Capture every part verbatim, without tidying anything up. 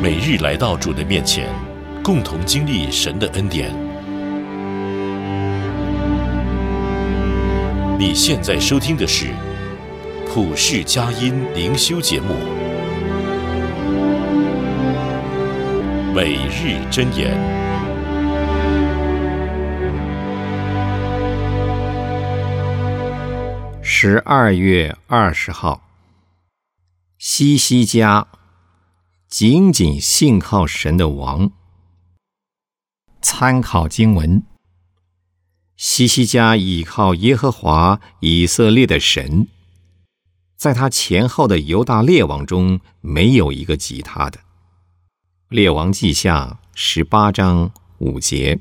每日来到主的面前，共同经历神的恩典。你现在收听的是普世佳音灵修节目，每日箴言。 十二月二十号，西西家紧紧信靠神的王。参考经文：西西家倚靠耶和华以色列的神，在他前后的犹大列王中没有一个及他的。列王记下十八章五节。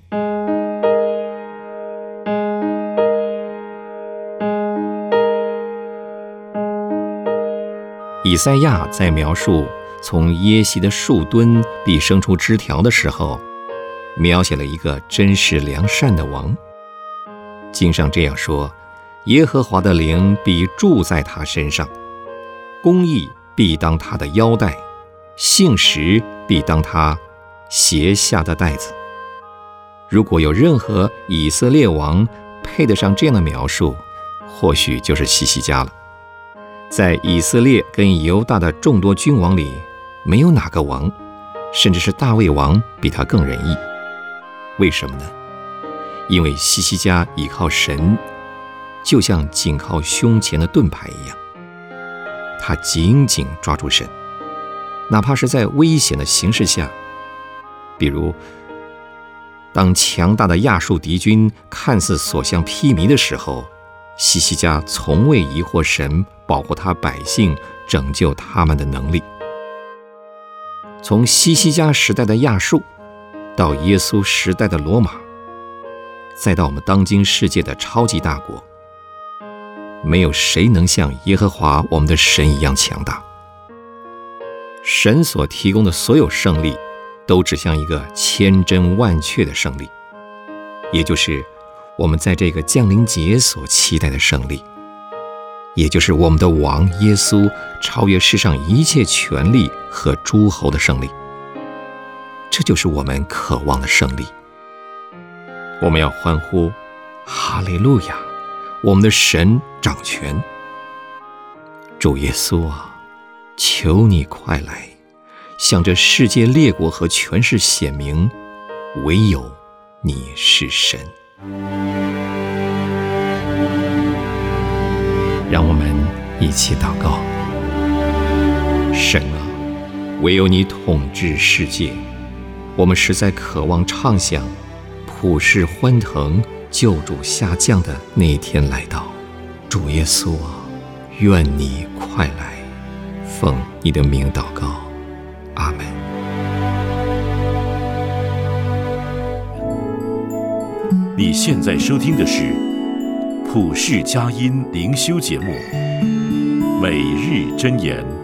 以赛亚在描述从耶西的树墩必生出枝条的时候，描写了一个真实良善的王。经上这样说：耶和华的灵必住在他身上，公义必当他的腰带，信实必当他鞋下的带子。如果有任何以色列王配得上这样的描述，或许就是西西家了。在以色列跟犹大的众多君王里，没有哪个王，甚至是大卫王，比他更仁义。为什么呢？因为西西家倚靠神，就像紧靠胸前的盾牌一样，他紧紧抓住神，哪怕是在危险的形势下，比如当强大的亚述敌军看似所向披靡的时候，西西家从未疑惑神保护他百姓、拯救他们的能力。从西西家时代的亚述，到耶稣时代的罗马，再到我们当今世界的超级大国，没有谁能像耶和华我们的神一样强大。神所提供的所有胜利，都指向一个千真万确的胜利，也就是我们在这个降临节所期待的胜利，也就是我们的王耶稣超越世上一切权力和诸侯的胜利。这就是我们渴望的胜利。我们要欢呼哈利路亚，我们的神掌权。主耶稣啊，求你快来，向这世界列国和权势显明，唯有你是神。让我们一起祷告。神啊，唯有你统治世界，我们实在渴望畅想普世欢腾救主下降的那一天来到。主耶稣啊，愿你快来，奉你的名祷告，阿们。 你现在收听的是普世佳音灵修节目，每日箴言。